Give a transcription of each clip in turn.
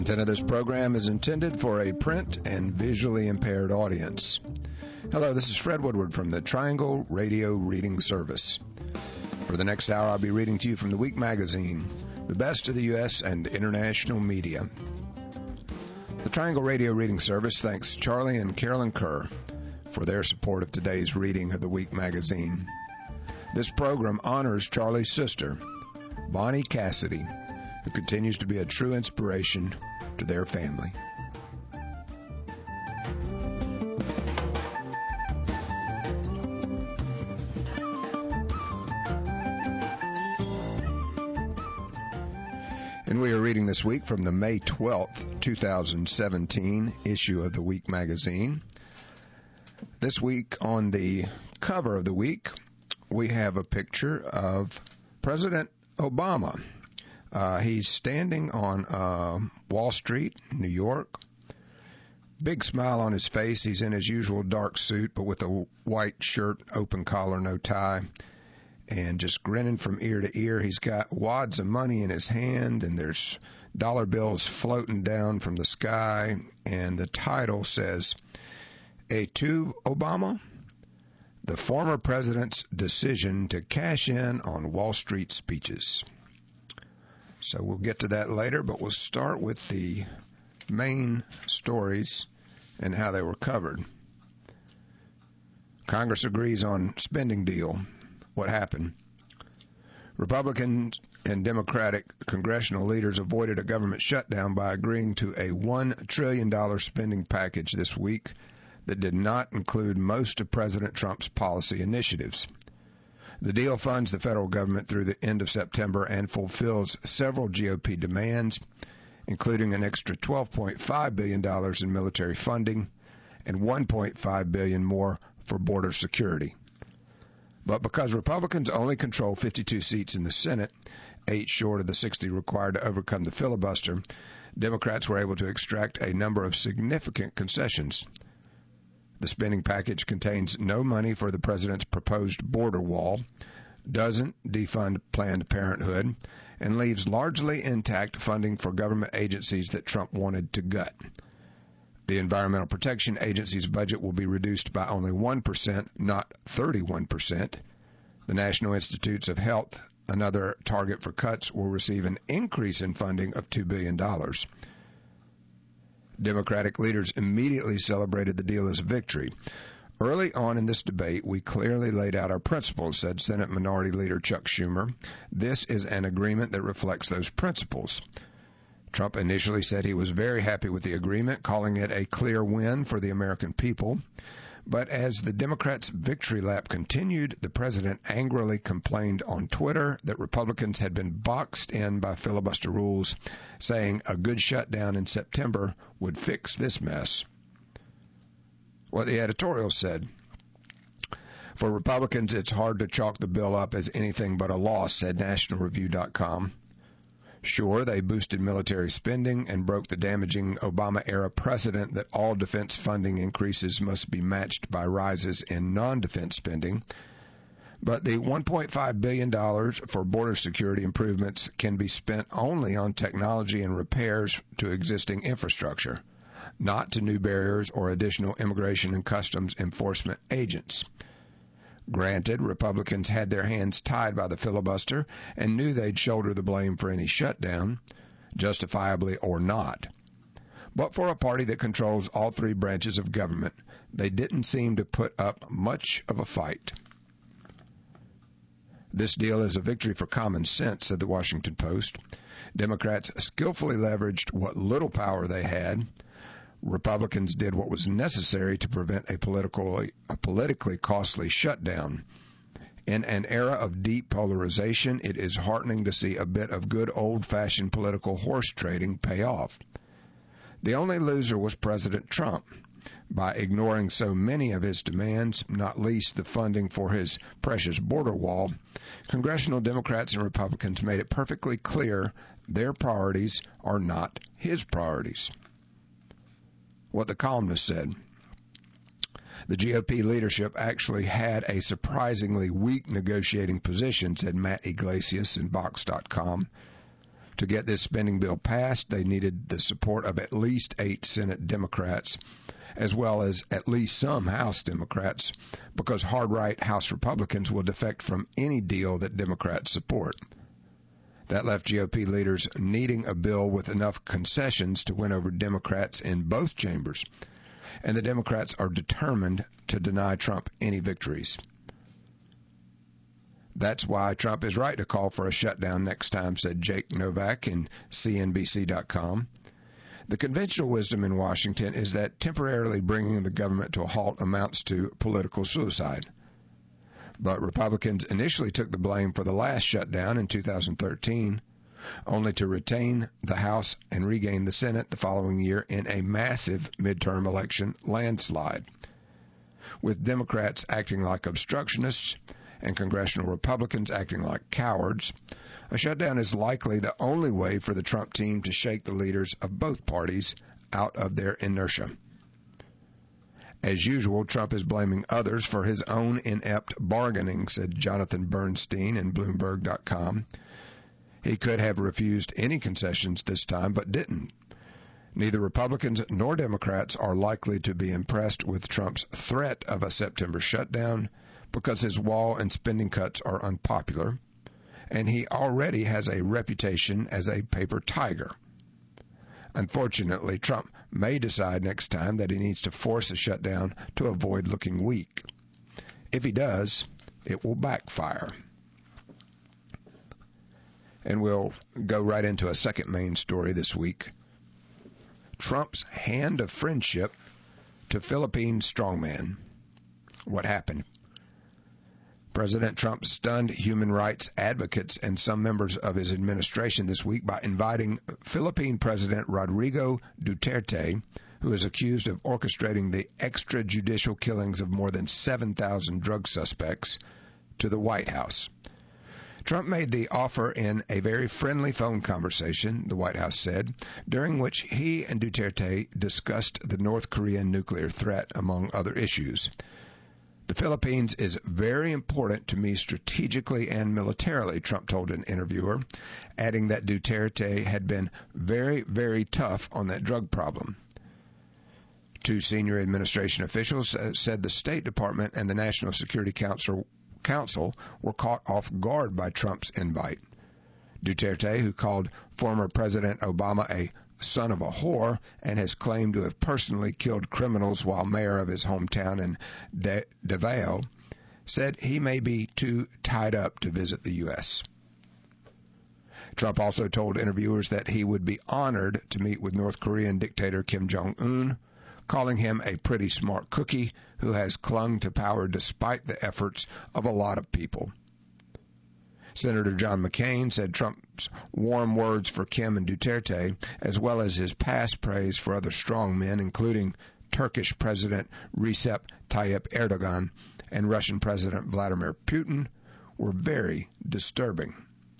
Content of this program is intended for a print and visually impaired audience. Hello, this is Fred Woodward from the Triangle Radio Reading Service. For the next hour, I'll be reading to you from the Week magazine, the best of the U.S. and international media. The Triangle Radio Reading Service thanks Charlie and Carolyn Kerr for their support of today's reading of the Week magazine. This program honors Charlie's sister, Bonnie Cassidy, who continues to be a true inspiration to their family. And we are reading this week from the May 12th, 2017 issue of the Week magazine. This week on the cover of the week, we have a picture of President Obama. He's standing on Wall Street, New York. Big smile on his face. He's in his usual dark suit, but with a white shirt, open collar, no tie, and just grinning from ear to ear. He's got wads of money in his hand, and there's dollar bills floating down from the sky, and the title says, "A to Obama? The former president's decision to cash in on Wall Street speeches." So we'll get to that later, but we'll start with the main stories and how they were covered. Congress agrees on spending deal. What happened? Republicans and Democratic congressional leaders avoided a government shutdown by agreeing to a $1 trillion spending package this week that did not include most of President Trump's policy initiatives. The deal funds the federal government through the end of September and fulfills several GOP demands, including an extra $12.5 billion in military funding and $1.5 billion more for border security. But because Republicans only control 52 seats in the Senate, 8 short of the 60 required to overcome the filibuster, Democrats were able to extract a number of significant concessions. The spending package contains no money for the president's proposed border wall, doesn't defund Planned Parenthood, and leaves largely intact funding for government agencies that Trump wanted to gut. The Environmental Protection Agency's budget will be reduced by only 1%, not 31%. The National Institutes of Health, another target for cuts, will receive an increase in funding of $2 billion. Democratic leaders immediately celebrated the deal as a victory. Early on in this debate, we clearly laid out our principles, said Senate Minority Leader Chuck Schumer. This is an agreement that reflects those principles. Trump initially said he was very happy with the agreement, calling it a clear win for the American people. But as the Democrats' victory lap continued, the president angrily complained on Twitter that Republicans had been boxed in by filibuster rules, saying a good shutdown in September would fix this mess. What the editorial said: "For Republicans, it's hard to chalk the bill up as anything but a loss," said NationalReview.com. Sure, they boosted military spending and broke the damaging Obama-era precedent that all defense funding increases must be matched by rises in non-defense spending. But the $1.5 billion for border security improvements can be spent only on technology and repairs to existing infrastructure, not to new barriers or additional immigration and customs enforcement agents. Granted, Republicans had their hands tied by the filibuster and knew they'd shoulder the blame for any shutdown, justifiably or not. But for a party that controls all three branches of government, they didn't seem to put up much of a fight. "This deal is a victory for common sense," said the Washington Post. Democrats skillfully leveraged what little power they had. Republicans did what was necessary to prevent a politically costly shutdown. In an era of deep polarization, it is heartening to see a bit of good old-fashioned political horse trading pay off. The only loser was President Trump. By ignoring so many of his demands, not least the funding for his precious border wall, congressional Democrats and Republicans made it perfectly clear their priorities are not his priorities. What the columnist said: "The GOP leadership actually had a surprisingly weak negotiating position," said Matt Iglesias in Vox.com. To get this spending bill passed, they needed the support of at least 8 Senate Democrats, as well as at least some House Democrats, because hard-right House Republicans will defect from any deal that Democrats support. That left GOP leaders needing a bill with enough concessions to win over Democrats in both chambers, and the Democrats are determined to deny Trump any victories. That's why Trump is right to call for a shutdown next time, said Jake Novak in CNBC.com. The conventional wisdom in Washington is that temporarily bringing the government to a halt amounts to political suicide. But Republicans initially took the blame for the last shutdown in 2013, only to retain the House and regain the Senate the following year in a massive midterm election landslide. With Democrats acting like obstructionists and congressional Republicans acting like cowards, a shutdown is likely the only way for the Trump team to shake the leaders of both parties out of their inertia. As usual, Trump is blaming others for his own inept bargaining, said Jonathan Bernstein in Bloomberg.com. He could have refused any concessions this time, but didn't. Neither Republicans nor Democrats are likely to be impressed with Trump's threat of a September shutdown, because his wall and spending cuts are unpopular, and he already has a reputation as a paper tiger. Unfortunately, Trump may decide next time that he needs to force a shutdown to avoid looking weak. If he does, it will backfire. And we'll go right into a second main story this week. Trump's hand of friendship to Philippine strongman. What happened? President Trump stunned human rights advocates and some members of his administration this week by inviting Philippine President Rodrigo Duterte, who is accused of orchestrating the extrajudicial killings of more than 7,000 drug suspects, to the White House. Trump made the offer in a very friendly phone conversation, the White House said, during which he and Duterte discussed the North Korean nuclear threat, among other issues. The Philippines is very important to me strategically and militarily, Trump told an interviewer, adding that Duterte had been very, very tough on that drug problem. Two senior administration officials said the State Department and the National Security Council were caught off guard by Trump's invite. Duterte, who called former President Obama a son of a whore and has claimed to have personally killed criminals while mayor of his hometown in Davao, said he may be too tied up to visit the U.S. Trump also told interviewers that he would be honored to meet with North Korean dictator Kim Jong-un, calling him a pretty smart cookie who has clung to power despite the efforts of a lot of people. Senator John McCain said Trump's warm words for Kim and Duterte, as well as his past praise for other strong men, including Turkish President Recep Tayyip Erdogan and Russian President Vladimir Putin, were very disturbing.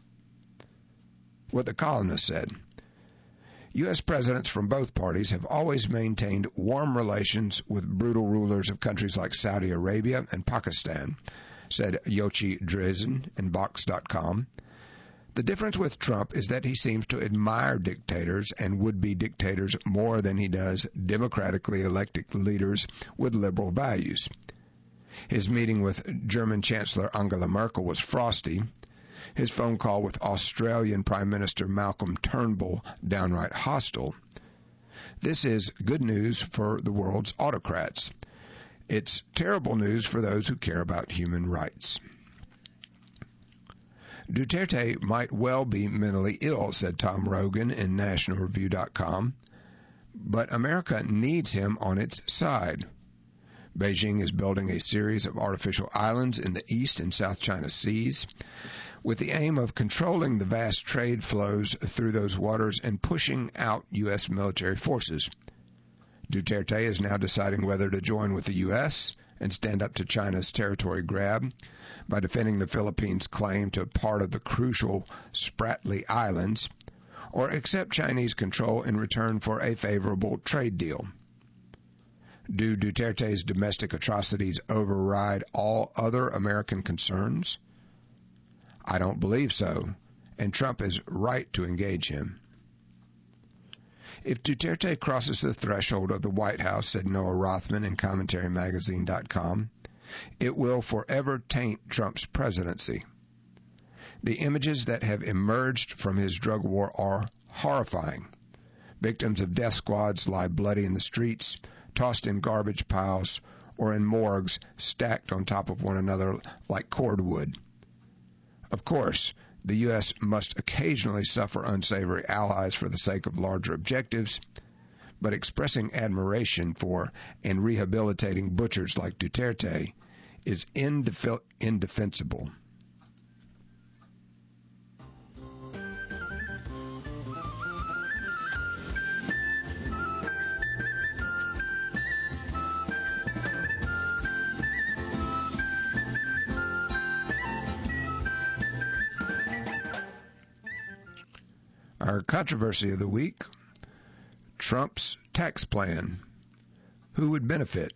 What the columnist said: U.S. presidents from both parties have always maintained warm relations with brutal rulers of countries like Saudi Arabia and Pakistan, said Yochi Drezen in Vox.com. The difference with Trump is that he seems to admire dictators and would-be dictators more than he does democratically elected leaders with liberal values. His meeting with German Chancellor Angela Merkel was frosty. His phone call with Australian Prime Minister Malcolm Turnbull downright hostile. This is good news for the world's autocrats. It's terrible news for those who care about human rights. Duterte might well be mentally ill, said Tom Rogan in NationalReview.com, but America needs him on its side. Beijing is building a series of artificial islands in the East and South China Seas with the aim of controlling the vast trade flows through those waters and pushing out U.S. military forces. Duterte is now deciding whether to join with the U.S. and stand up to China's territory grab by defending the Philippines' claim to part of the crucial Spratly Islands, or accept Chinese control in return for a favorable trade deal. Do Duterte's domestic atrocities override all other American concerns? I don't believe so, and Trump is right to engage him. If Duterte crosses the threshold of the White House, said Noah Rothman in CommentaryMagazine.com, it will forever taint Trump's presidency. The images that have emerged from his drug war are horrifying. Victims of death squads lie bloody in the streets, tossed in garbage piles, or in morgues stacked on top of one another like cordwood. Of course, the U.S. must occasionally suffer unsavory allies for the sake of larger objectives, but expressing admiration for and rehabilitating butchers like Duterte is indefensible. Our controversy of the week, Trump's tax plan. Who would benefit?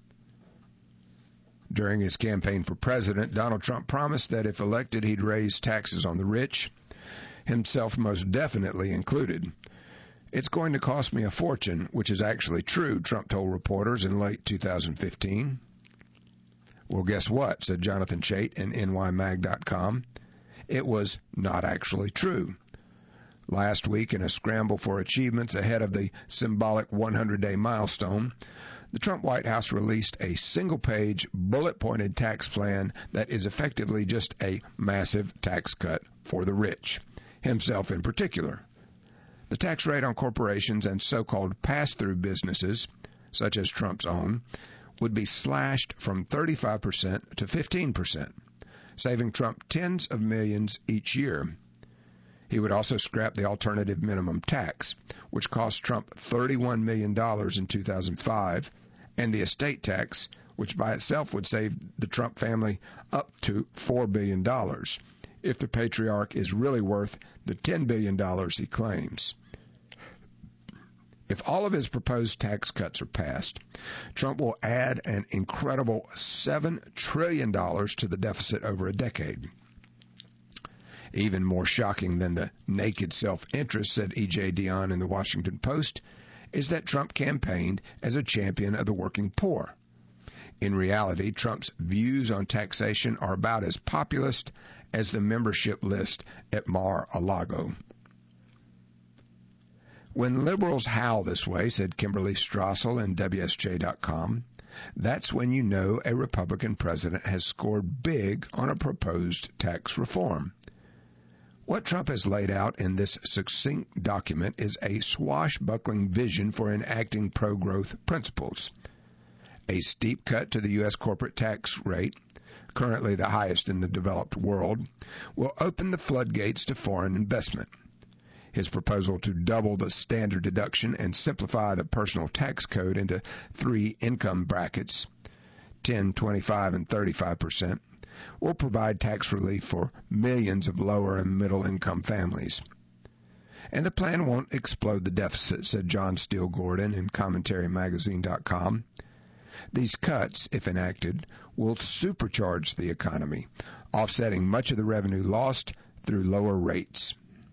During his campaign for president, Donald Trump promised that if elected, he'd raise taxes on the rich, himself most definitely included. It's going to cost me a fortune, which is actually true, Trump told reporters in late 2015. Well, guess what, said Jonathan Chait in NYMag.com. It was not actually true. Last week, in a scramble for achievements ahead of the symbolic 100-day milestone, the Trump White House released a single-page, bullet-pointed tax plan that is effectively just a massive tax cut for the rich, himself in particular. The tax rate on corporations and so-called pass-through businesses, such as Trump's own, would be slashed from 35% to 15%, saving Trump tens of millions each year. He would also scrap the alternative minimum tax, which cost Trump $31 million in 2005, and the estate tax, which by itself would save the Trump family up to $4 billion, if the patriarch is really worth the $10 billion he claims. If all of his proposed tax cuts are passed, Trump will add an incredible $7 trillion to the deficit over a decade. Even more shocking than the naked self-interest, said E.J. Dionne in the Washington Post, is that Trump campaigned as a champion of the working poor. In reality, Trump's views on taxation are about as populist as the membership list at Mar-a-Lago. When liberals howl this way, said Kimberly Strassel in WSJ.com, that's when you know a Republican president has scored big on a proposed tax reform. What Trump has laid out in this succinct document is a swashbuckling vision for enacting pro-growth principles. A steep cut to the U.S. corporate tax rate, currently the highest in the developed world, will open the floodgates to foreign investment. His proposal to double the standard deduction and simplify the personal tax code into 3 income brackets, 10, 25, and 35%, will provide tax relief for millions of lower and middle income families. And the plan won't explode the deficit, said John Steele Gordon in CommentaryMagazine.com. These cuts, if enacted, will supercharge the economy, offsetting much of the revenue lost through lower rates.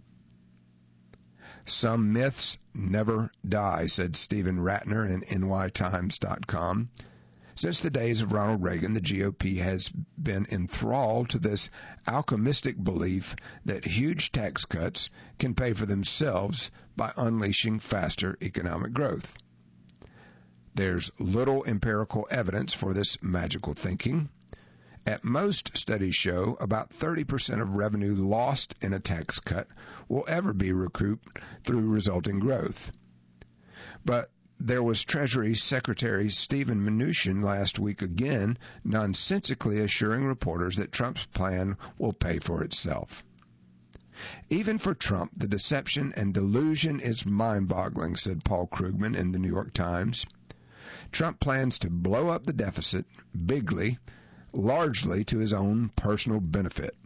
Some myths never die, said Stephen Ratner in NYTimes.com. Since the days of Ronald Reagan, the GOP has been enthralled to this alchemistic belief that huge tax cuts can pay for themselves by unleashing faster economic growth. There's little empirical evidence for this magical thinking. At most, studies show about 30% of revenue lost in a tax cut will ever be recouped through resulting growth. But there was Treasury Secretary Steven Mnuchin last week again nonsensically assuring reporters that Trump's plan will pay for itself. Even for Trump, the deception and delusion is mind-boggling, said Paul Krugman in the New York Times. Trump plans to blow up the deficit bigly, largely to his own personal benefit.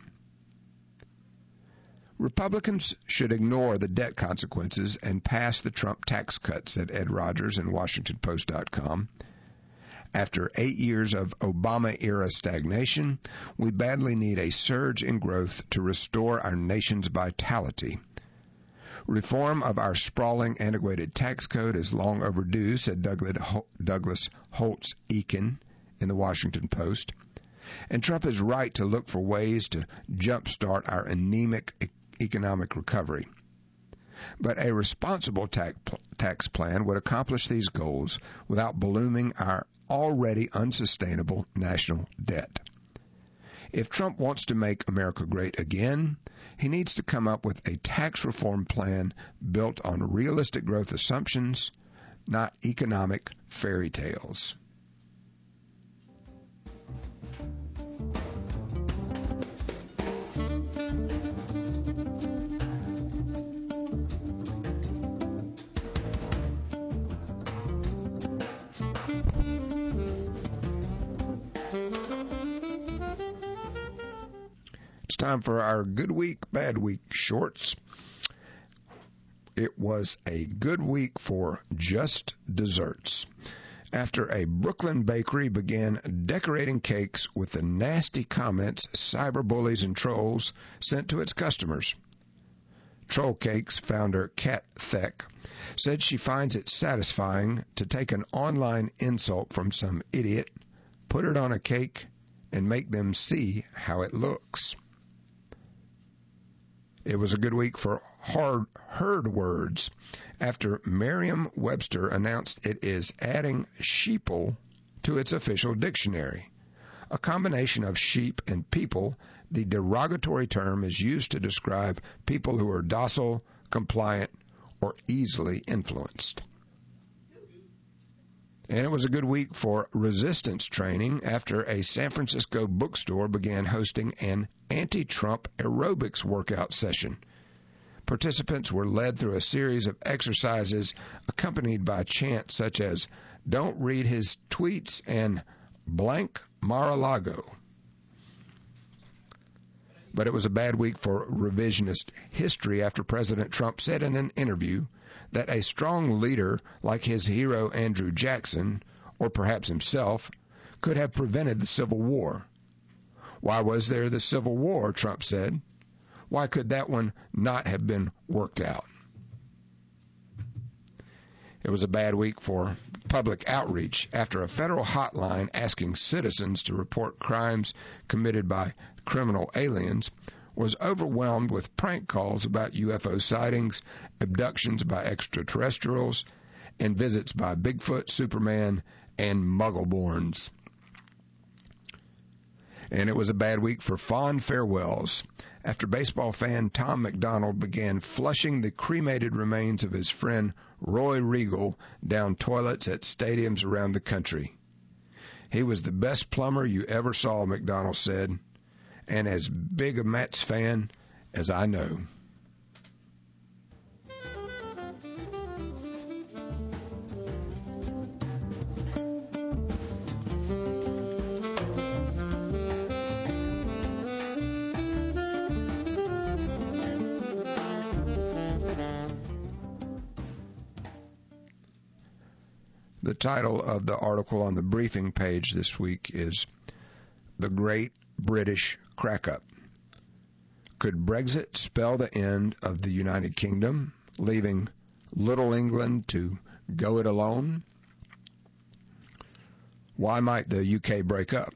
Republicans should ignore the debt consequences and pass the Trump tax cut, said Ed Rogers in WashingtonPost.com. After 8 years of Obama-era stagnation, we badly need a surge in growth to restore our nation's vitality. Reform of our sprawling, antiquated tax code is long overdue, said Douglas Holtz-Eakin in the Washington Post. And Trump is right to look for ways to jumpstart our anemic economic recovery. But a responsible tax plan would accomplish these goals without ballooning our already unsustainable national debt. If Trump wants to make America great again, he needs to come up with a tax reform plan built on realistic growth assumptions, not economic fairy tales. Time for our Good Week, Bad Week shorts. It was a good week for just desserts. After a Brooklyn bakery began decorating cakes with the nasty comments cyberbullies and trolls sent to its customers. Troll Cakes founder Kat Theck said she finds it satisfying to take an online insult from some idiot, put it on a cake, and make them see how it looks. It was a good week for heard words after Merriam-Webster announced it is adding sheeple to its official dictionary. A combination of sheep and people, the derogatory term is used to describe people who are docile, compliant, or easily influenced. And it was a good week for resistance training after a San Francisco bookstore began hosting an anti-Trump aerobics workout session. Participants were led through a series of exercises accompanied by chants such as, "Don't read his tweets," and "Blank Mar-a-Lago." But it was a bad week for revisionist history after President Trump said in an interview that a strong leader like his hero Andrew Jackson, or perhaps himself, could have prevented the Civil War. Why was there the Civil War, Trump said. Why could that one not have been worked out? It was a bad week for public outreach after a federal hotline asking citizens to report crimes committed by criminal aliens was overwhelmed with prank calls about UFO sightings, abductions by extraterrestrials, and visits by Bigfoot, Superman, and Muggleborns. And it was a bad week for fond farewells after baseball fan Tom McDonald began flushing the cremated remains of his friend Roy Regal down toilets at stadiums around the country. He was the best plumber you ever saw, McDonald said, and as big a Mets fan as I know. The title of the article on the briefing page this week is The Great British Crack-Up. Could Brexit spell the end of the United Kingdom, leaving Little England to go it alone? Why might the UK break up?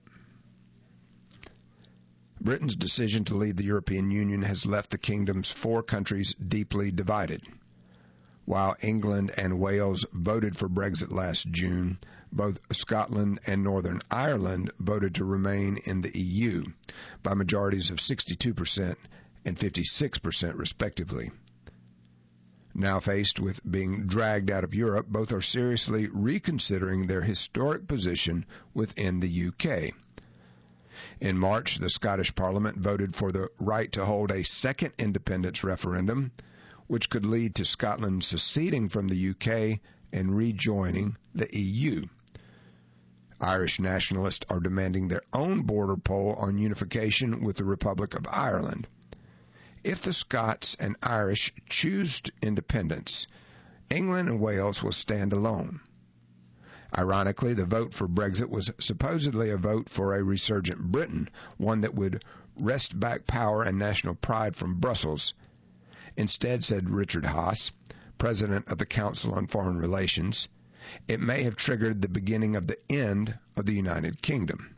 Britain's decision to leave the European Union has left the kingdom's 4 countries deeply divided. While England and Wales voted for Brexit last June, both Scotland and Northern Ireland voted to remain in the EU by majorities of 62% and 56% respectively. Now faced with being dragged out of Europe, both are seriously reconsidering their historic position within the UK. In March, the Scottish Parliament voted for the right to hold a second independence referendum, which could lead to Scotland seceding from the UK and rejoining the EU. Irish nationalists are demanding their own border poll on unification with the Republic of Ireland. If the Scots and Irish choose independence, England and Wales will stand alone. Ironically, the vote for Brexit was supposedly a vote for a resurgent Britain, one that would wrest back power and national pride from Brussels. Instead, said Richard Haass, president of the Council on Foreign Relations, it may have triggered the beginning of the end of the United Kingdom.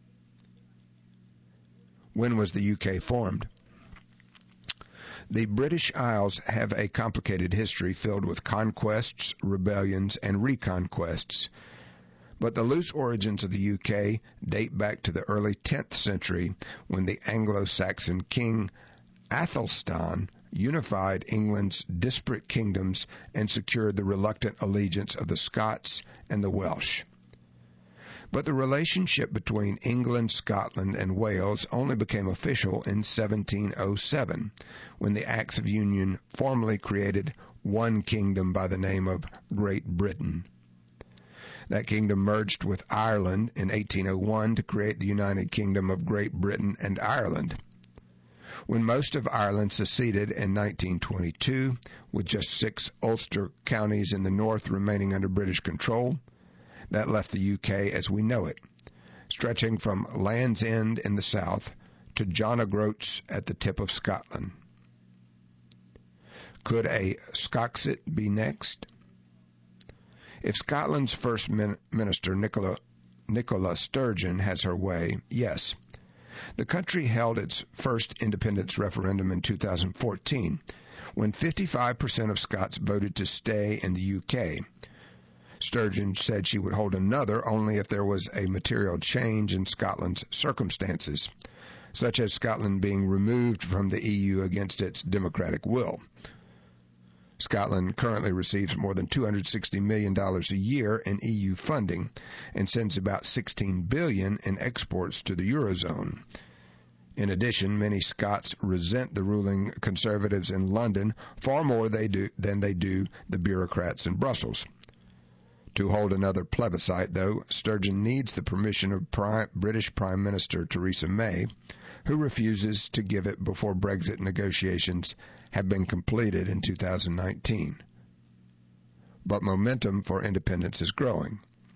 When was the UK formed? The British Isles have a complicated history filled with conquests, rebellions, and reconquests. But the loose origins of the UK date back to the early 10th century when the Anglo-Saxon king Athelstan unified England's disparate kingdoms and secured the reluctant allegiance of the Scots and the Welsh. But the relationship between England, Scotland, and Wales only became official in 1707, when the Acts of Union formally created one kingdom by the name of Great Britain. That kingdom merged with Ireland in 1801 to create the United Kingdom of Great Britain and Ireland. When most of Ireland seceded in 1922, with just 6 Ulster counties in the north remaining under British control, that left the UK as we know it, stretching from Land's End in the south to John O'Groats at the tip of Scotland. Could a Scoxit be next? If Scotland's First Minister Nicola Sturgeon has her way, yes. The country held its first independence referendum in 2014, when 55% of Scots voted to stay in the UK. Sturgeon said she would hold another only if there was a material change in Scotland's circumstances, such as Scotland being removed from the EU against its democratic will. Scotland currently receives more than $260 million a year in EU funding and sends about $16 billion in exports to the Eurozone. In addition, many Scots resent the ruling Conservatives in London far more than they do the bureaucrats in Brussels. To hold another plebiscite, though, Sturgeon needs the permission of British Prime Minister Theresa May, who refuses to give it before Brexit negotiations have been completed in 2019. But momentum for independence is growing.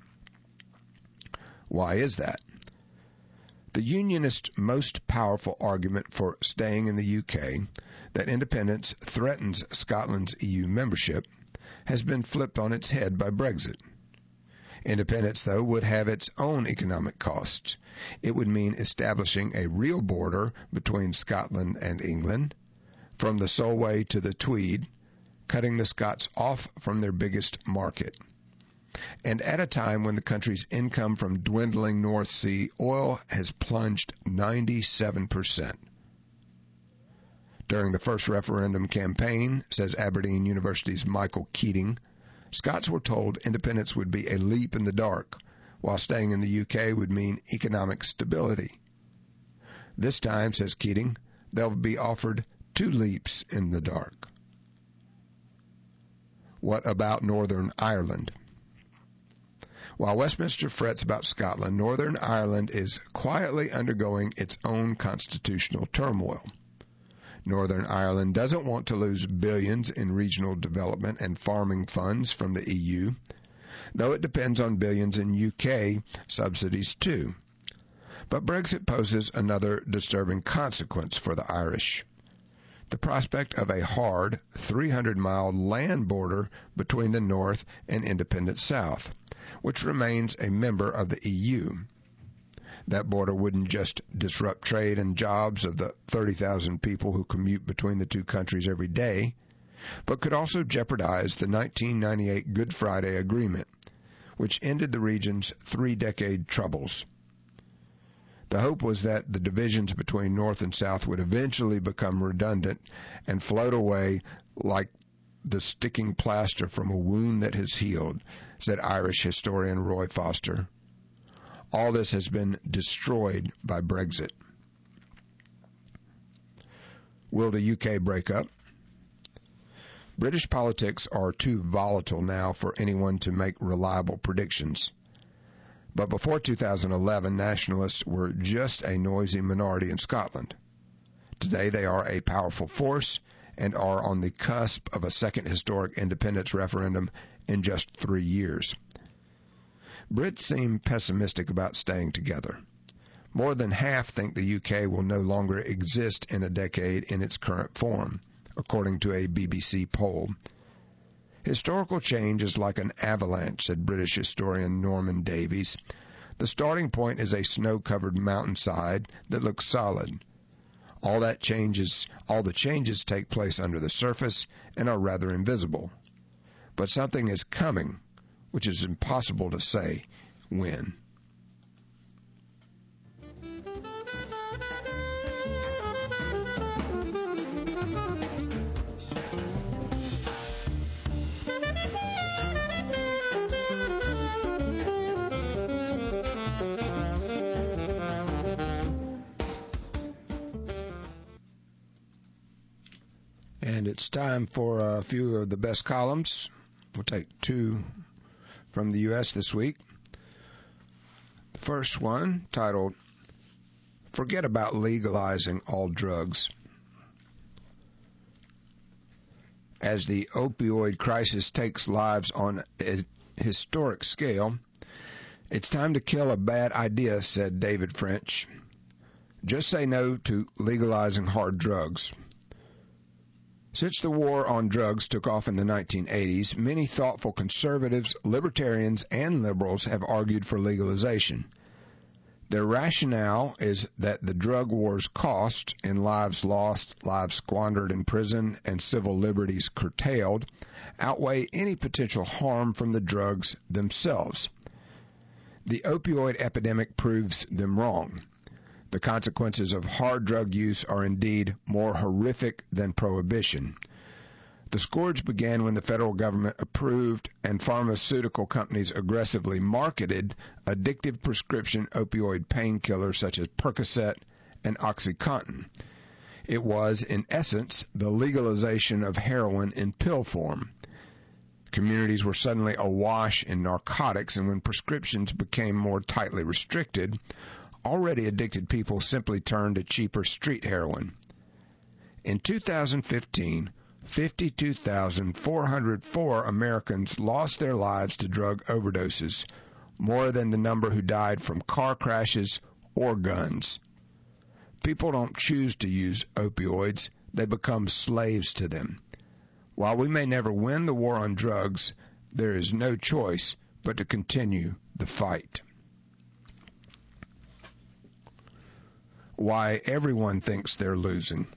Why is that? The Unionist most powerful argument for staying in the UK, that independence threatens Scotland's EU membership, has been flipped on its head by Brexit. Independence, though, would have its own economic costs. It would mean establishing a real border between Scotland and England, from the Solway to the Tweed, cutting the Scots off from their biggest market. And at a time when the country's income from dwindling North Sea oil has plunged 97%. During the first referendum campaign, says Aberdeen University's Michael Keating, Scots were told independence would be a leap in the dark, while staying in the UK would mean economic stability. This time, says Keating, they'll be offered 2 leaps in the dark. What about Northern Ireland? While Westminster frets about Scotland, Northern Ireland is quietly undergoing its own constitutional turmoil. Northern Ireland doesn't want to lose billions in regional development and farming funds from the EU, though it depends on billions in UK subsidies too. But Brexit poses another disturbing consequence for the Irish: the prospect of a hard 300-mile land border between the North and independent South, which remains a member of the EU. That border wouldn't just disrupt trade and jobs of the 30,000 people who commute between the two countries every day, but could also jeopardize the 1998 Good Friday Agreement, which ended the region's 3-decade troubles. The hope was that the divisions between North and South would eventually become redundant and float away like the sticking plaster from a wound that has healed, said Irish historian Roy Foster. All this has been destroyed by Brexit. Will the UK break up? British politics are too volatile now for anyone to make reliable predictions. But before 2011, nationalists were just a noisy minority in Scotland. Today they are a powerful force and are on the cusp of a second historic independence referendum in just 3 years. Brits seem pessimistic about staying together. More than half think the UK will no longer exist in a decade in its current form, according to a BBC poll. Historical change is like an avalanche, said British historian Norman Davies. The starting point is a snow-covered mountainside that looks solid. All the changes take place under the surface and are rather invisible. But something is coming, which is impossible to say when. And it's time for a few of the best columns. We'll take two from the U.S. this week. The first one, titled, Forget About Legalizing All Drugs. As the opioid crisis takes lives on a historic scale, it's time to kill a bad idea, said David French. Just say no to legalizing hard drugs. Since the war on drugs took off in the 1980s, many thoughtful conservatives, libertarians, and liberals have argued for legalization. Their rationale is that the drug war's cost in lives lost, lives squandered in prison, and civil liberties curtailed outweigh any potential harm from the drugs themselves. The opioid epidemic proves them wrong. The consequences of hard drug use are indeed more horrific than prohibition. The scourge began when the federal government approved and pharmaceutical companies aggressively marketed addictive prescription opioid painkillers such as Percocet and OxyContin. It was, in essence, the legalization of heroin in pill form. Communities were suddenly awash in narcotics, and when prescriptions became more tightly restricted, already addicted people simply turned to cheaper street heroin. In 2015, 52,404 Americans lost their lives to drug overdoses, more than the number who died from car crashes or guns. People don't choose to use opioids, they become slaves to them. While we may never win the war on drugs, there is no choice but to continue the fight. Why everyone thinks they're losing.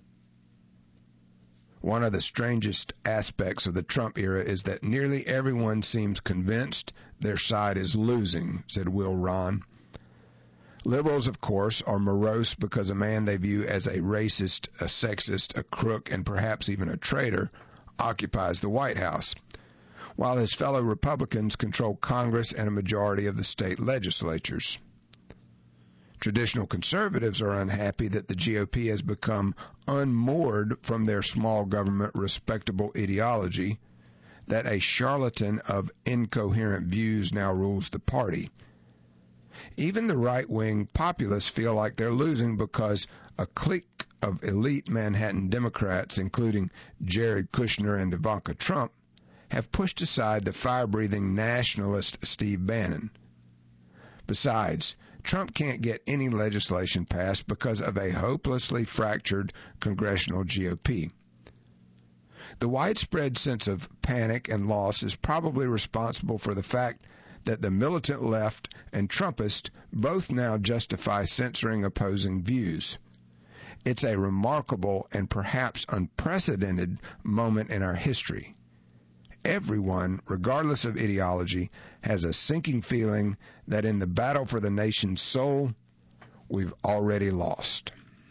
One of the strangest aspects of the Trump era is that nearly everyone seems convinced their side is losing, said Will Ron. Liberals, of course, are morose because a man they view as a racist, a sexist, a crook, and perhaps even a traitor occupies the White House, while his fellow Republicans control Congress and a majority of the state legislatures. Traditional conservatives are unhappy that the GOP has become unmoored from their small government respectable ideology, that a charlatan of incoherent views now rules the party. Even the right-wing populists feel like they're losing because a clique of elite Manhattan Democrats, including Jared Kushner and Ivanka Trump, have pushed aside the fire-breathing nationalist Steve Bannon. Besides, Trump can't get any legislation passed because of a hopelessly fractured congressional GOP. The widespread sense of panic and loss is probably responsible for the fact that the militant left and Trumpists both now justify censoring opposing views. It's a remarkable and perhaps unprecedented moment in our history. Everyone, regardless of ideology, has a sinking feeling that in the battle for the nation's soul, we've already lost.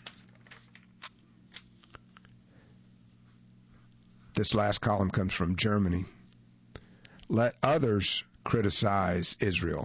This last column comes from Germany. Let others criticize Israel.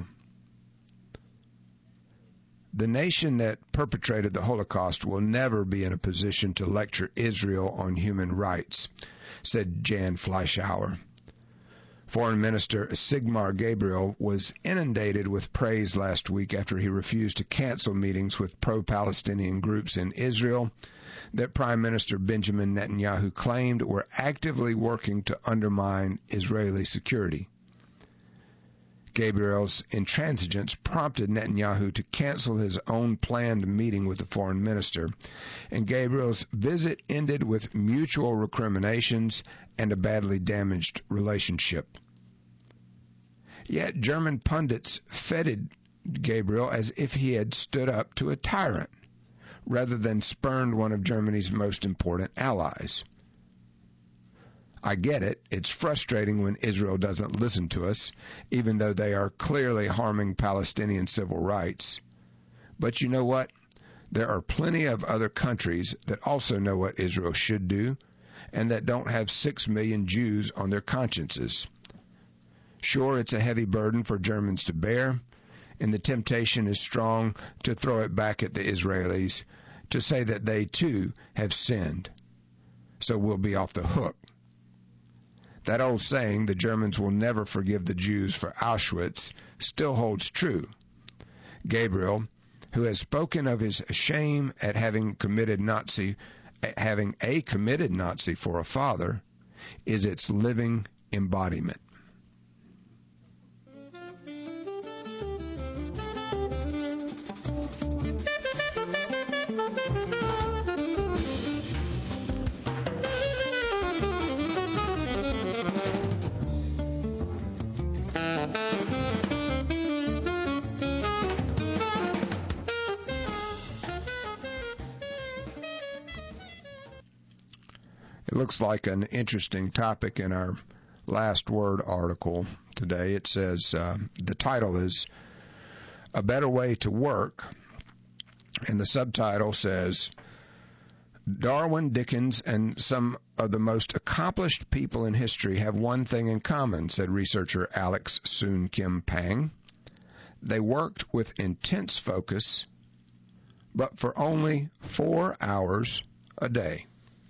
The nation that perpetrated the Holocaust will never be in a position to lecture Israel on human rights, said Jan Fleischhauer. Foreign Minister Sigmar Gabriel was inundated with praise last week after he refused to cancel meetings with pro-Palestinian groups in Israel that Prime Minister Benjamin Netanyahu claimed were actively working to undermine Israeli security. Gabriel's intransigence prompted Netanyahu to cancel his own planned meeting with the foreign minister, and Gabriel's visit ended with mutual recriminations and a badly damaged relationship. Yet German pundits feted Gabriel as if he had stood up to a tyrant, rather than spurned one of Germany's most important allies. I get it. It's frustrating when Israel doesn't listen to us, even though they are clearly harming Palestinian civil rights. But you know what? There are plenty of other countries that also know what Israel should do, and that don't have 6 million Jews on their consciences. Sure, it's a heavy burden for Germans to bear, and the temptation is strong to throw it back at the Israelis, to say that they too have sinned, so we'll be off the hook. That old saying, the Germans will never forgive the Jews for Auschwitz, still holds true. Gabriel, who has spoken of his shame at having a committed Nazi for a father, is its living embodiment. It looks like an interesting topic in our last word article today. It says, the title is A Better Way to Work, and the subtitle says, Darwin, Dickens, and some of the most accomplished people in history have one thing in common, said researcher Alex Soon Kim Pang. They worked with intense focus, but for only 4 hours a day.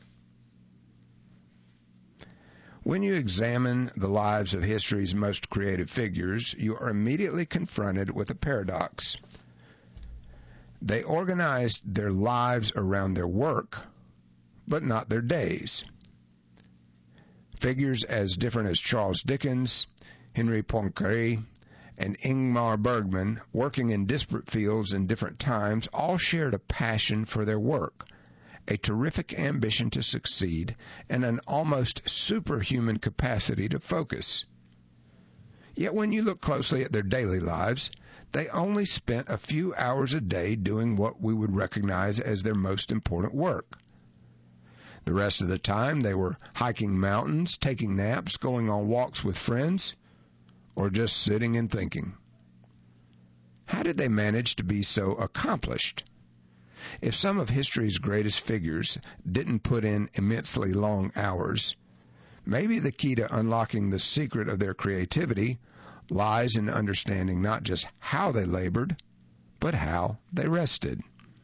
When you examine the lives of history's most creative figures, you are immediately confronted with a paradox. They organized their lives around their work, but not their days. Figures as different as Charles Dickens, Henri Poincaré, and Ingmar Bergman, working in disparate fields in different times, all shared a passion for their work, a terrific ambition to succeed, and an almost superhuman capacity to focus. Yet when you look closely at their daily lives, they only spent a few hours a day doing what we would recognize as their most important work. The rest of the time, they were hiking mountains, taking naps, going on walks with friends, or just sitting and thinking. How did they manage to be so accomplished? If some of history's greatest figures didn't put in immensely long hours, maybe the key to unlocking the secret of their creativity lies in understanding not just how they labored, but how they rested.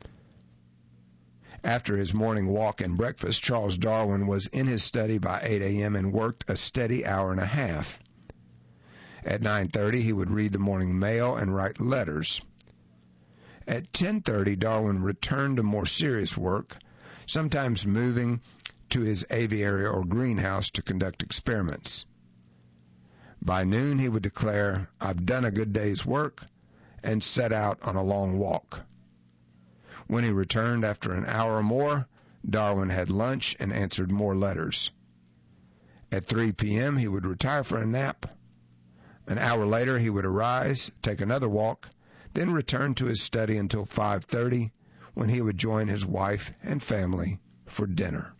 After his morning walk and breakfast, Charles Darwin was in his study by 8 a.m. and worked a steady hour and a half. At 9:30, he would read the morning mail and write letters. At 10:30, Darwin returned to more serious work, sometimes moving to his aviary or greenhouse to conduct experiments. By noon, he would declare, "I've done a good day's work," and set out on a long walk. When he returned after an hour or more, Darwin had lunch and answered more letters. At 3 p.m., he would retire for a nap. An hour later, he would arise, take another walk, then return to his study until 5:30, when he would join his wife and family for dinner.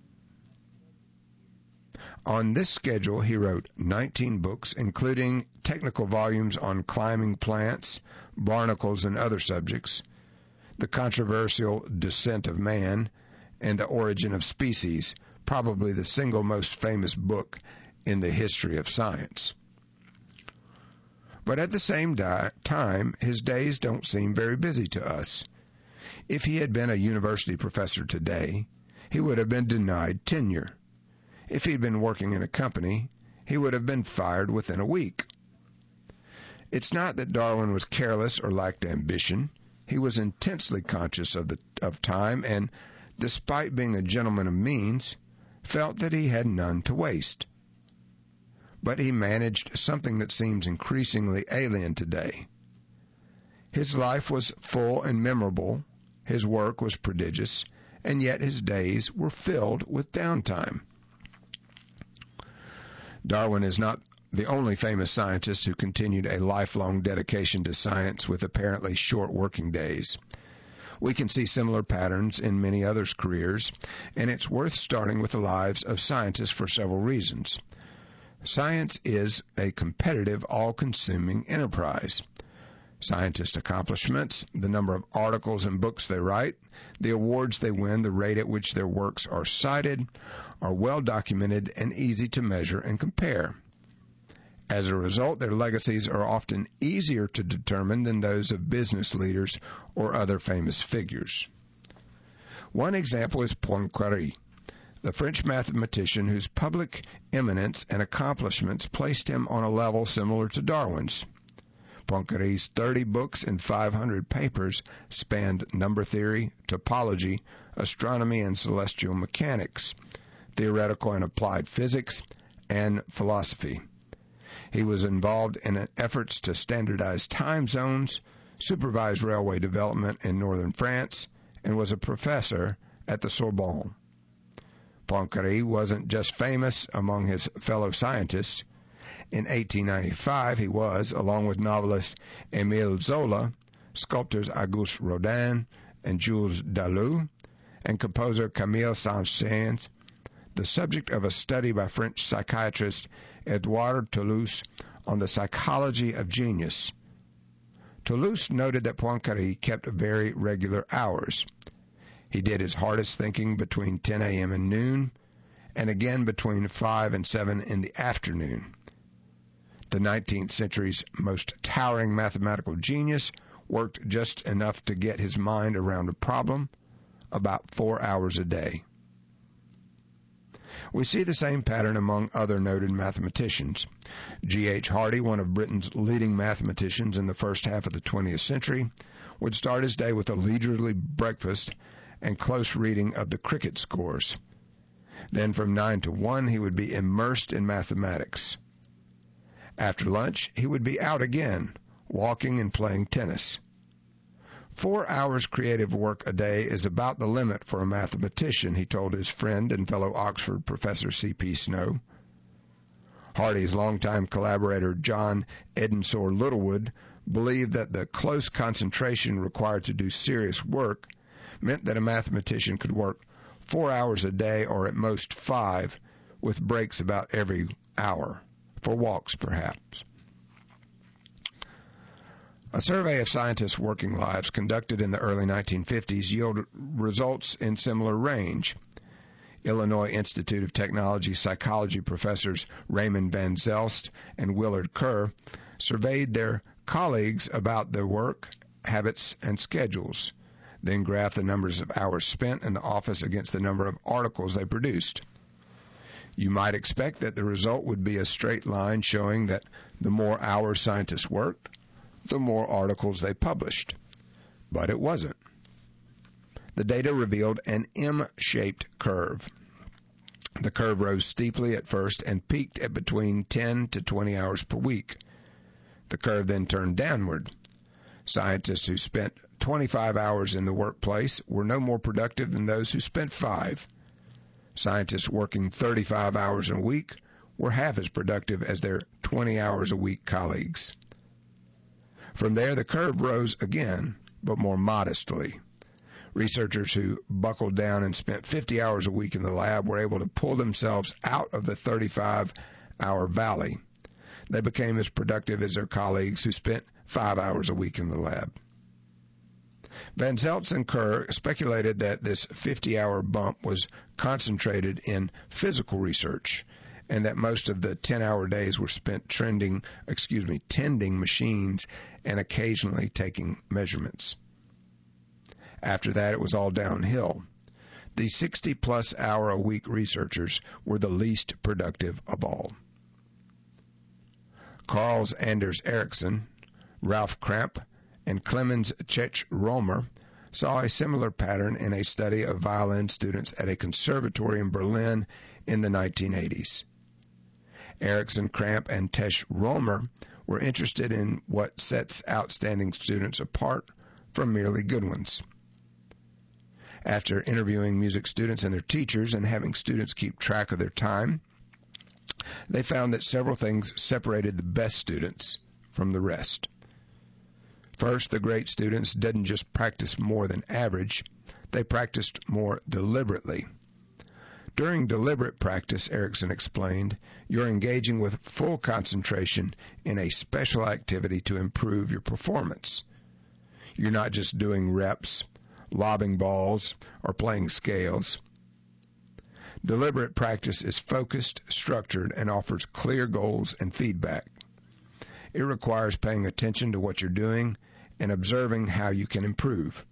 On this schedule, he wrote 19 books, including technical volumes on climbing plants, barnacles, and other subjects, the controversial Descent of Man, and The Origin of Species, probably the single most famous book in the history of science. But at the same time, his days don't seem very busy to us. If he had been a university professor today, he would have been denied tenure. If he'd been working in a company, he would have been fired within a week. It's not that Darwin was careless or lacked ambition. He was intensely conscious of time and, despite being a gentleman of means, felt that he had none to waste. but he managed something that seems increasingly alien today. His life was full and memorable, his work was prodigious, and yet his days were filled with downtime. Darwin is not the only famous scientist who continued a lifelong dedication to science with apparently short working days. We can see similar patterns in many others' careers, and it's worth starting with the lives of scientists for several reasons. Science is a competitive, all-consuming enterprise. Scientists' accomplishments, the number of articles and books they write, the awards they win, the rate at which their works are cited, are well documented and easy to measure and compare. As a result, their legacies are often easier to determine than those of business leaders or other famous figures. One example is Poincaré, the French mathematician whose public eminence and accomplishments placed him on a level similar to Darwin's. Poincaré's 30 books and 500 papers spanned number theory, topology, astronomy and celestial mechanics, theoretical and applied physics, and philosophy. He was involved in efforts to standardize time zones, supervise railway development in northern France, and was a professor at the Sorbonne. Poincaré wasn't just famous among his fellow scientists. In 1895, he was, along with novelist Émile Zola, sculptors Auguste Rodin and Jules Dalou, and composer Camille Saint-Saëns, the subject of a study by French psychiatrist Edouard Toulouse on the psychology of genius. Toulouse noted that Poincaré kept very regular hours. He did his hardest thinking between 10 a.m. and noon, and again between 5 and 7 in the afternoon. The 19th century's most towering mathematical genius worked just enough to get his mind around a problem, about 4 hours a day. We see the same pattern among other noted mathematicians. G.H. Hardy, one of Britain's leading mathematicians in the first half of the 20th century, would start his day with a leisurely breakfast and close reading of the cricket scores. Then from 9 to 1, he would be immersed in mathematics. After lunch, he would be out again, walking and playing tennis. 4 hours creative work a day is about the limit for a mathematician, he told his friend and fellow Oxford professor C.P. Snow. Hardy's longtime collaborator John Edensor Littlewood believed that the close concentration required to do serious work meant that a mathematician could work 4 hours a day, or at most 5, with breaks about every hour, for walks perhaps. A survey of scientists' working lives conducted in the early 1950s yielded results in similar range. Illinois Institute of Technology psychology professors Raymond Van Zelst and Willard Kerr surveyed their colleagues about their work, habits, and schedules, then graphed the numbers of hours spent in the office against the number of articles they produced. You might expect that the result would be a straight line showing that the more hours scientists worked, the more articles they published. But it wasn't. The data revealed an M-shaped curve. The curve rose steeply at first and peaked at between 10 to 20 hours per week. The curve then turned downward. Scientists who spent 25 hours in the workplace were no more productive than those who spent 5. Scientists working 35 hours a week were half as productive as their 20 hours a week colleagues. From there, the curve rose again, but more modestly. Researchers who buckled down and spent 50 hours a week in the lab were able to pull themselves out of the 35-hour valley. They became as productive as their colleagues who spent 5 hours a week in the lab. Van Zelst and Kerr speculated that this 50-hour bump was concentrated in physical research, and that most of the 10-hour days were spent tending machines and occasionally taking measurements. After that, it was all downhill. The 60-plus hour a week researchers were the least productive of all. Carl Anders Ericsson, Ralph Kramp, and Clemens Czech-Romer saw a similar pattern in a study of violin students at a conservatory in Berlin in the 1980s. Erickson, Cramp, and Tesh Romer were interested in what sets outstanding students apart from merely good ones. After interviewing music students and their teachers and having students keep track of their time, they found that several things separated the best students from the rest. First, the great students didn't just practice more than average, they practiced more deliberately. During deliberate practice, Erickson explained, you're engaging with full concentration in a special activity to improve your performance. You're not just doing reps, lobbing balls, or playing scales. Deliberate practice is focused, structured, and offers clear goals and feedback. It requires paying attention to what you're doing and observing how you can improve.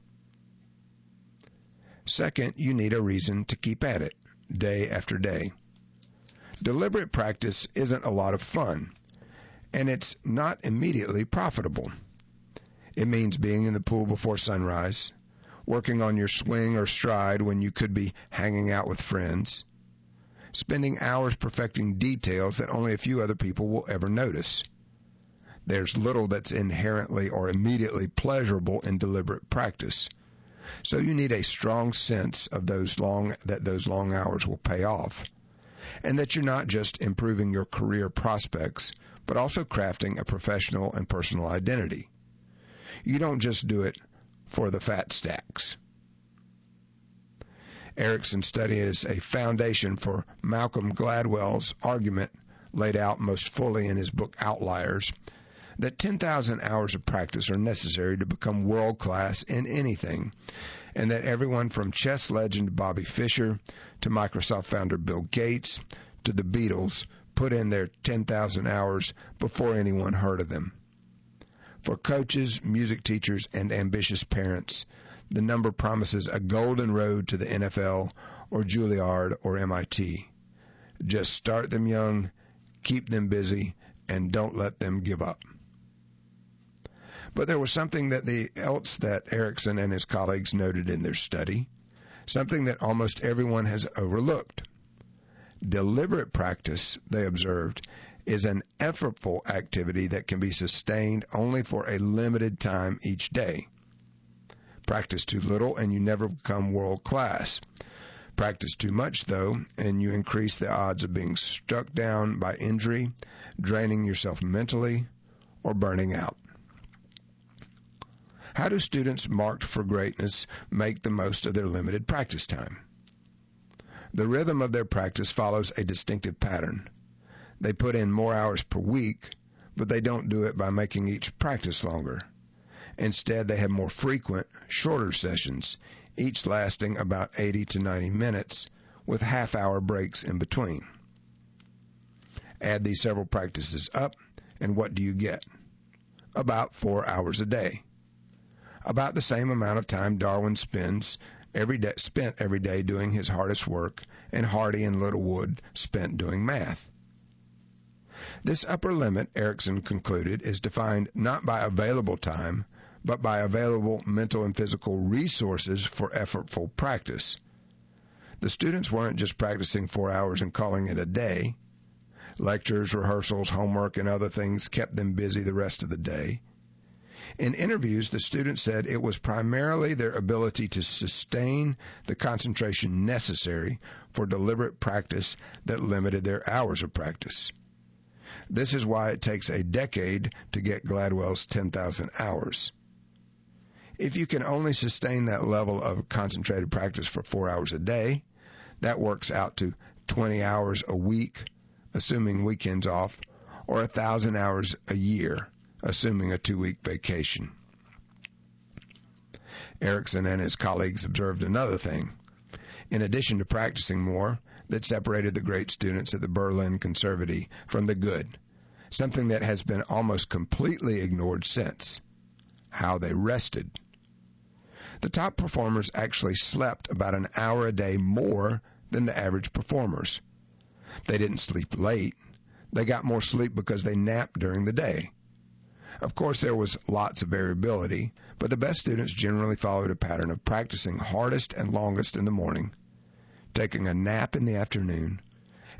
Second, you need a reason to keep at it, day after day. Deliberate practice isn't a lot of fun, and it's not immediately profitable. It means being in the pool before sunrise, working on your swing or stride when you could be hanging out with friends, spending hours perfecting details that only a few other people will ever notice. There's little that's inherently or immediately pleasurable in deliberate practice, so you need a strong sense of those long hours will pay off, and that you're not just improving your career prospects, but also crafting a professional and personal identity. You don't just do it for the fat stacks. Erickson's study is a foundation for Malcolm Gladwell's argument laid out most fully in his book Outliers, that 10,000 hours of practice are necessary to become world-class in anything, and that everyone from chess legend Bobby Fischer to Microsoft founder Bill Gates to the Beatles put in their 10,000 hours before anyone heard of them. For coaches, music teachers, and ambitious parents, the number promises a golden road to the NFL or Juilliard or MIT. Just start them young, keep them busy, and don't let them give up. But there was something else that Erickson and his colleagues noted in their study, something that almost everyone has overlooked. Deliberate practice, they observed, is an effortful activity that can be sustained only for a limited time each day. Practice too little and you never become world class. Practice too much, though, and you increase the odds of being struck down by injury, draining yourself mentally, or burning out. How do students marked for greatness make the most of their limited practice time? The rhythm of their practice follows a distinctive pattern. They put in more hours per week, but they don't do it by making each practice longer. Instead, they have more frequent, shorter sessions, each lasting about 80 to 90 minutes, with half-hour breaks in between. Add these several practices up, and what do you get? About 4 hours a day. About the same amount of time Darwin spent every day doing his hardest work, and Hardy and Littlewood spent doing math. This upper limit, Erickson concluded, is defined not by available time, but by available mental and physical resources for effortful practice. The students weren't just practicing 4 hours and calling it a day. Lectures, rehearsals, homework, and other things kept them busy the rest of the day. In interviews, the students said it was primarily their ability to sustain the concentration necessary for deliberate practice that limited their hours of practice. This is why it takes a decade to get Gladwell's 10,000 hours. If you can only sustain that level of concentrated practice for 4 hours a day, that works out to 20 hours a week, assuming weekends off, or 1,000 hours a year, assuming a 2-week vacation. Erickson and his colleagues observed another thing. In addition to practicing more, that separated the great students at the Berlin Conservatory from the good, something that has been almost completely ignored since: how they rested. The top performers actually slept about an hour a day more than the average performers. They didn't sleep late. They got more sleep because they napped during the day. Of course, there was lots of variability, but the best students generally followed a pattern of practicing hardest and longest in the morning, taking a nap in the afternoon,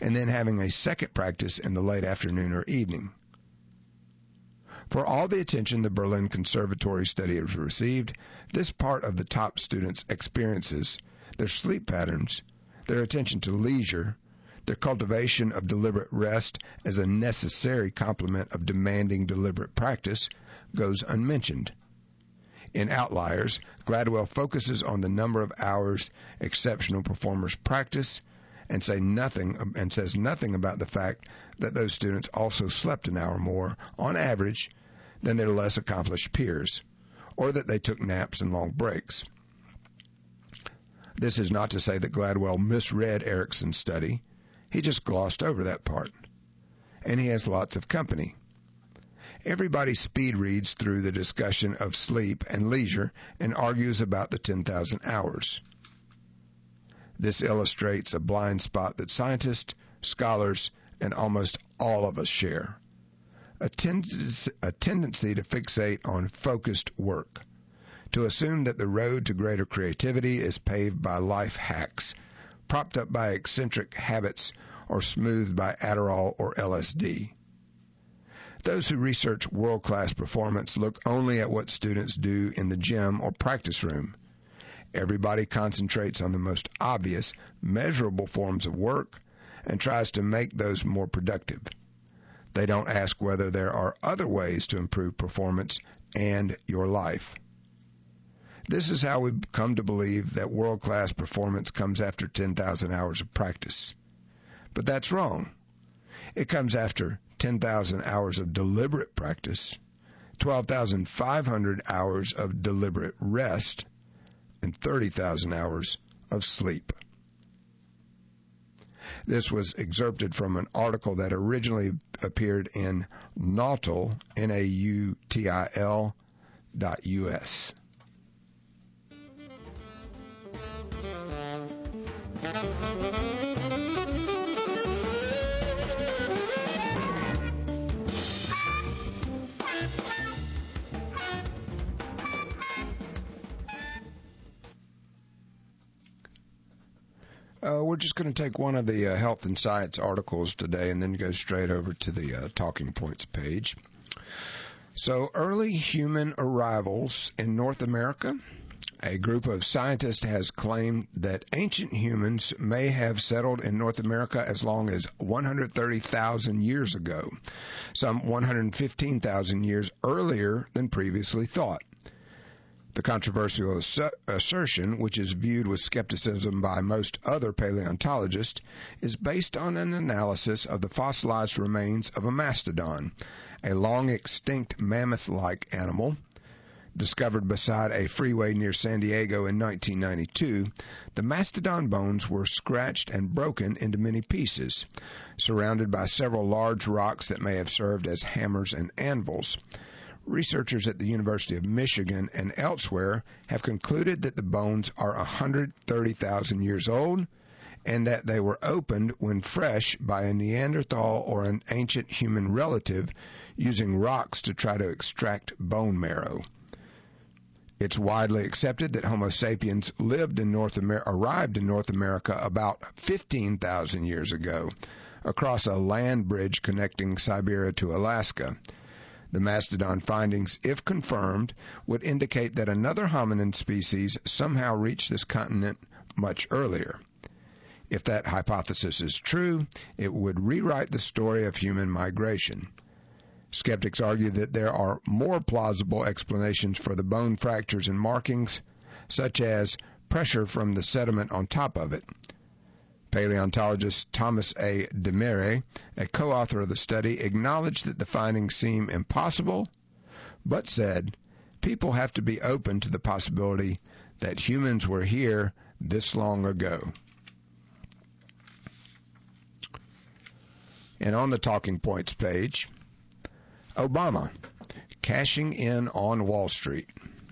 and then having a second practice in the late afternoon or evening. For all the attention the Berlin Conservatory study has received, this part of the top students' experiences, their sleep patterns, their attention to leisure, their cultivation of deliberate rest as a necessary complement of demanding deliberate practice, goes unmentioned. In Outliers, Gladwell focuses on the number of hours exceptional performers practice and says nothing about the fact that those students also slept an hour more, on average, than their less accomplished peers, or that they took naps and long breaks. This is not to say that Gladwell misread Erickson's study. He just glossed over that part. And he has lots of company. Everybody speed reads through the discussion of sleep and leisure and argues about the 10,000 hours. This illustrates a blind spot that scientists, scholars, and almost all of us share. A tendency to fixate on focused work, to assume that the road to greater creativity is paved by life hacks, propped up by eccentric habits, or smoothed by Adderall or LSD. Those who research world-class performance look only at what students do in the gym or practice room. Everybody concentrates on the most obvious, measurable forms of work and tries to make those more productive. They don't ask whether there are other ways to improve performance and your life. This is how we've come to believe that world-class performance comes after 10,000 hours of practice. But that's wrong. It comes after 10,000 hours of deliberate practice, 12,500 hours of deliberate rest, and 30,000 hours of sleep. This was excerpted from an article that originally appeared in Nautil, Nautil.us. We're just going to take one of the health and science articles today and then go straight over to the talking points page. So, early human arrivals in North America. A group of scientists has claimed that ancient humans may have settled in North America as long as 130,000 years ago, some 115,000 years earlier than previously thought. The controversial assertion, which is viewed with skepticism by most other paleontologists, is based on an analysis of the fossilized remains of a mastodon, a long-extinct mammoth-like animal. Discovered beside a freeway near San Diego in 1992, the mastodon bones were scratched and broken into many pieces, surrounded by several large rocks that may have served as hammers and anvils. Researchers at the University of Michigan and elsewhere have concluded that the bones are 130,000 years old and that they were opened when fresh by a Neanderthal or an ancient human relative using rocks to try to extract bone marrow. It's widely accepted that Homo sapiens arrived in North America about 15,000 years ago across a land bridge connecting Siberia to Alaska. The mastodon findings, if confirmed, would indicate that another hominin species somehow reached this continent much earlier. If that hypothesis is true, it would rewrite the story of human migration. Skeptics argue that there are more plausible explanations for the bone fractures and markings, such as pressure from the sediment on top of it. Paleontologist Thomas A. Demare, a co-author of the study, acknowledged that the findings seem impossible, but said, people have to be open to the possibility that humans were here this long ago. And on the Talking Points page, Obama, cashing in on Wall Street.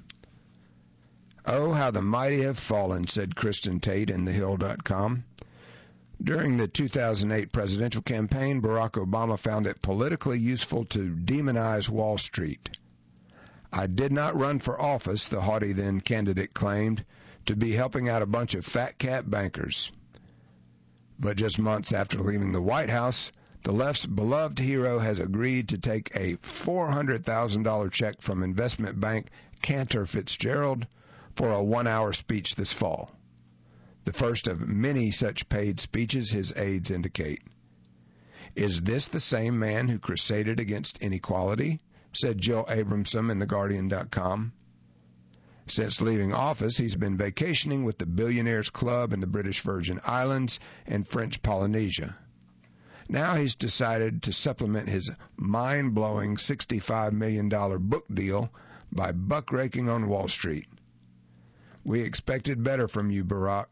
Oh, how the mighty have fallen, said Kristen Tate in TheHill.com. During the 2008 presidential campaign, Barack Obama found it politically useful to demonize Wall Street. I did not run for office, the haughty then candidate claimed, to be helping out a bunch of fat cat bankers. But just months after leaving the White House, the left's beloved hero has agreed to take a $400,000 check from investment bank Cantor Fitzgerald for a one-hour speech this fall. The first of many such paid speeches, his aides indicate. Is this the same man who crusaded against inequality? Said Jill Abramson in TheGuardian.com. Since leaving office, he's been vacationing with the Billionaires Club in the British Virgin Islands and French Polynesia. Now he's decided to supplement his mind-blowing $65 million book deal by buck-raking on Wall Street. We expected better from you, Barack.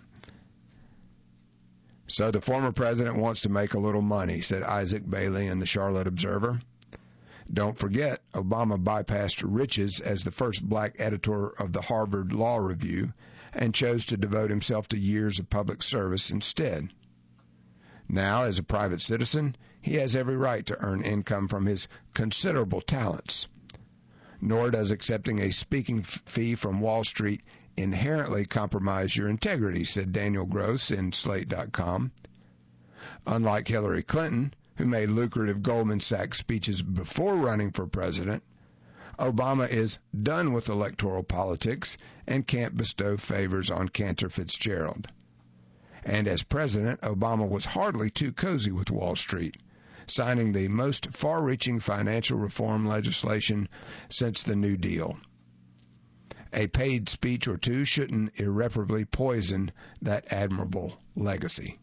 So the former president wants to make a little money, said Isaac Bailey in the Charlotte Observer. Don't forget, Obama bypassed riches as the first black editor of the Harvard Law Review and chose to devote himself to years of public service instead. Now, as a private citizen, he has every right to earn income from his considerable talents. Nor does accepting a speaking fee from Wall Street inherently compromise your integrity, said Daniel Gross in Slate.com. Unlike Hillary Clinton, who made lucrative Goldman Sachs speeches before running for president, Obama is done with electoral politics and can't bestow favors on Cantor Fitzgerald. And as president, Obama was hardly too cozy with Wall Street, signing the most far-reaching financial reform legislation since the New Deal. A paid speech or two shouldn't irreparably poison that admirable legacy.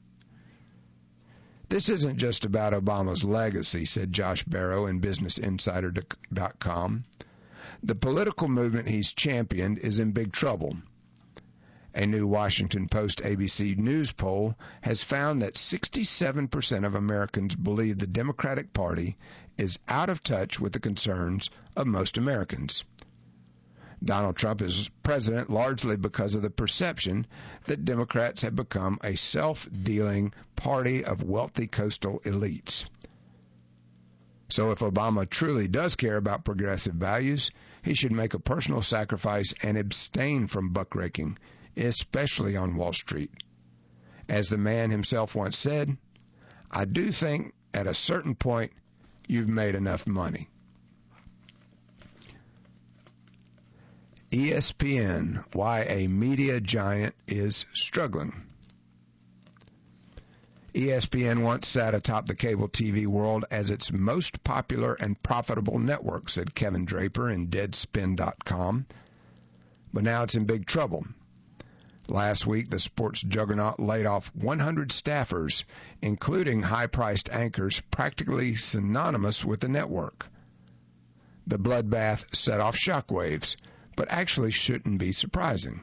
This isn't just about Obama's legacy, said Josh Barrow in BusinessInsider.com. The political movement he's championed is in big trouble. A new Washington Post ABC News poll has found that 67% of Americans believe the Democratic Party is out of touch with the concerns of most Americans. Donald Trump is president largely because of the perception that Democrats have become a self-dealing party of wealthy coastal elites. So if Obama truly does care about progressive values, he should make a personal sacrifice and abstain from buckraking, especially on Wall Street. As the man himself once said, I do think at a certain point you've made enough money. ESPN, why a media giant is struggling. ESPN once sat atop the cable TV world as its most popular and profitable network, said Kevin Draper in Deadspin.com. But now it's in big trouble. Last week, the sports juggernaut laid off 100 staffers, including high-priced anchors practically synonymous with the network. The bloodbath set off shockwaves, but actually shouldn't be surprising.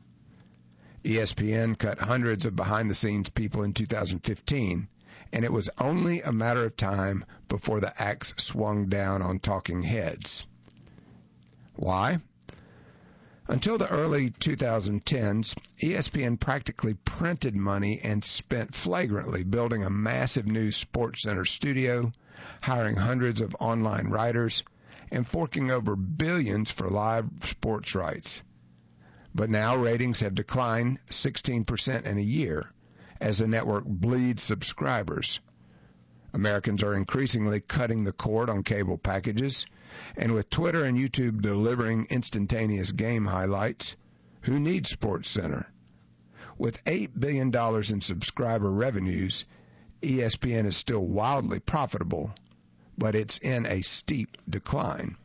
ESPN cut hundreds of behind-the-scenes people in 2015, and it was only a matter of time before the axe swung down on talking heads. Why? Until the early 2010s, ESPN practically printed money and spent flagrantly building a massive new SportsCenter studio, hiring hundreds of online writers, and forking over billions for live sports rights. But now ratings have declined 16% in a year as the network bleeds subscribers. Americans are increasingly cutting the cord on cable packages, and with Twitter and YouTube delivering instantaneous game highlights, who needs SportsCenter? With $8 billion in subscriber revenues, ESPN is still wildly profitable, but it's in a steep decline.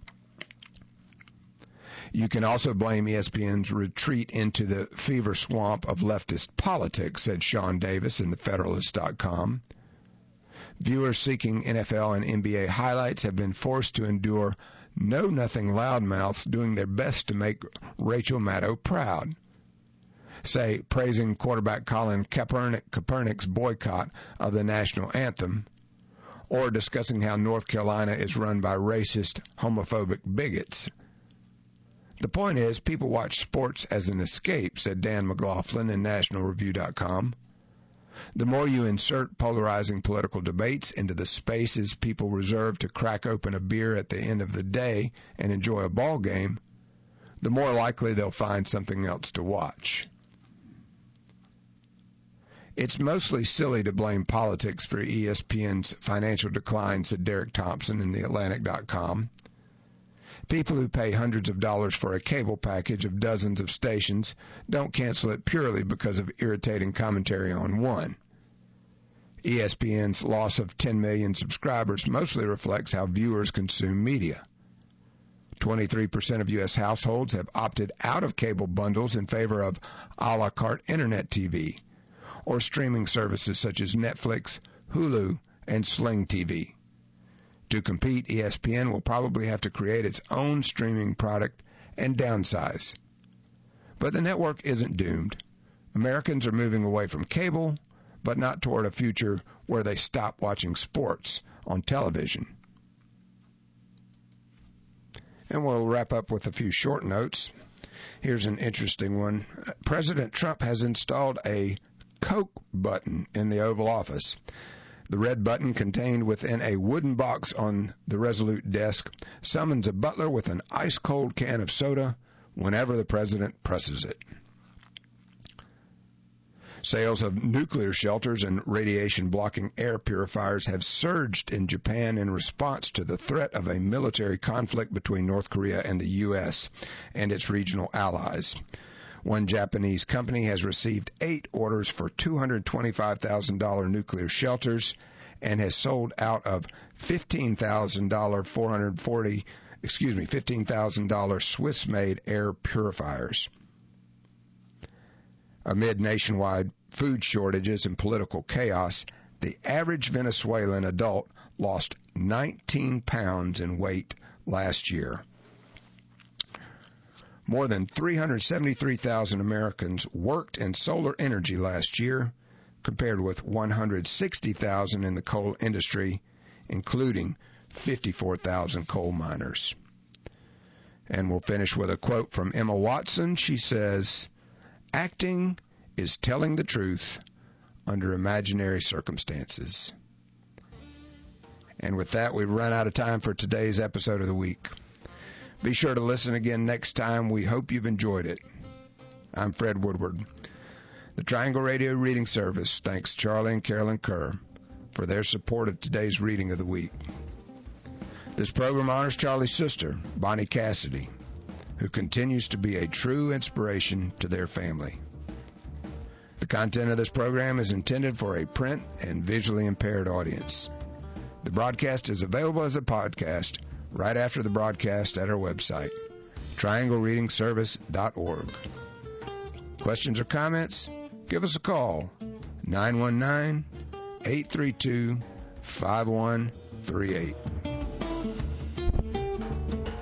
You can also blame ESPN's retreat into the fever swamp of leftist politics, said Sean Davis in TheFederalist.com. Viewers seeking NFL and NBA highlights have been forced to endure know-nothing loudmouths doing their best to make Rachel Maddow proud. Say, praising quarterback Colin Kaepernick's boycott of the national anthem, or discussing how North Carolina is run by racist, homophobic bigots. The point is, people watch sports as an escape, said Dan McLaughlin in NationalReview.com. The more you insert polarizing political debates into the spaces people reserve to crack open a beer at the end of the day and enjoy a ball game, the more likely they'll find something else to watch. It's mostly silly to blame politics for ESPN's financial decline, said Derek Thompson in TheAtlantic.com. People who pay hundreds of dollars for a cable package of dozens of stations don't cancel it purely because of irritating commentary on one. ESPN's loss of 10 million subscribers mostly reflects how viewers consume media. 23% of U.S. households have opted out of cable bundles in favor of a la carte internet TV or streaming services such as Netflix, Hulu, and Sling TV. To compete, ESPN will probably have to create its own streaming product and downsize. But the network isn't doomed. Americans are moving away from cable, but not toward a future where they stop watching sports on television. And we'll wrap up with a few short notes. Here's an interesting one. President Trump has installed a Coke button in the Oval Office. The red button, contained within a wooden box on the Resolute desk, summons a butler with an ice-cold can of soda whenever the president presses it. Sales of nuclear shelters and radiation-blocking air purifiers have surged in Japan in response to the threat of a military conflict between North Korea and the U.S. and its regional allies. One Japanese company has received 8 orders for $225,000 nuclear shelters and has sold out of $15,000 Swiss-made air purifiers. Amid nationwide food shortages and political chaos, the average Venezuelan adult lost 19 pounds in weight last year. More than 373,000 Americans worked in solar energy last year, compared with 160,000 in the coal industry, including 54,000 coal miners. And we'll finish with a quote from Emma Watson. She says, "Acting is telling the truth under imaginary circumstances." And with that, we've run out of time for today's episode of the week. Be sure to listen again next time. We hope you've enjoyed it. I'm Fred Woodward. The Triangle Radio Reading Service thanks Charlie and Carolyn Kerr for their support of today's reading of the week. This program honors Charlie's sister, Bonnie Cassidy, who continues to be a true inspiration to their family. The content of this program is intended for a print and visually impaired audience. The broadcast is available as a podcast right after the broadcast at our website, trianglereadingservice.org. Questions or comments? Give us a call, 919-832-5138.